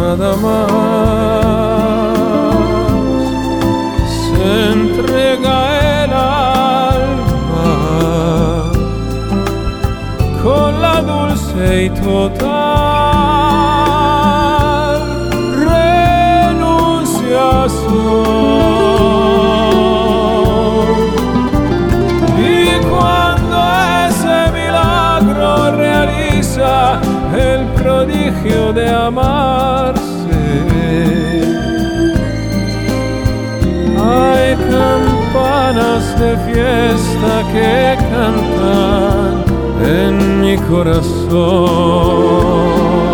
nada más, se entrega el alma con la dulce y total renunciación. Y cuando ese milagro realiza el prodigio de amarse, hay campanas de fiesta que cantan en mi corazón.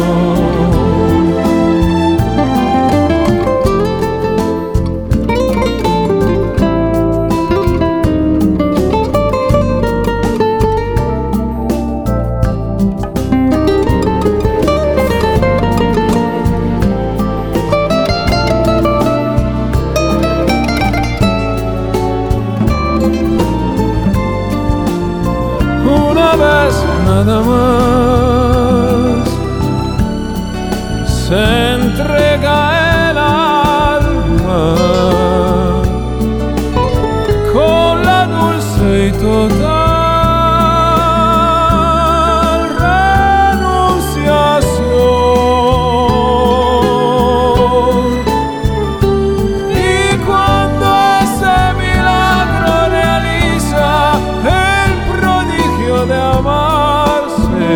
Una vez nada más, se entrega el alma con la dulce y total renunciación. Y cuando ese milagro realiza el prodigio de amarse,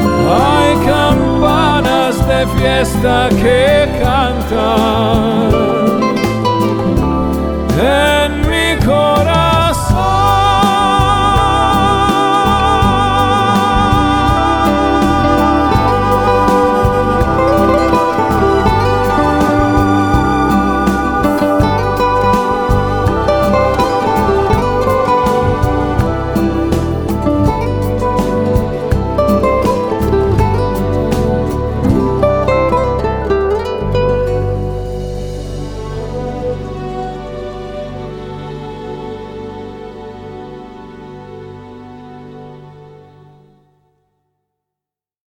hay campanas de fiesta que cantan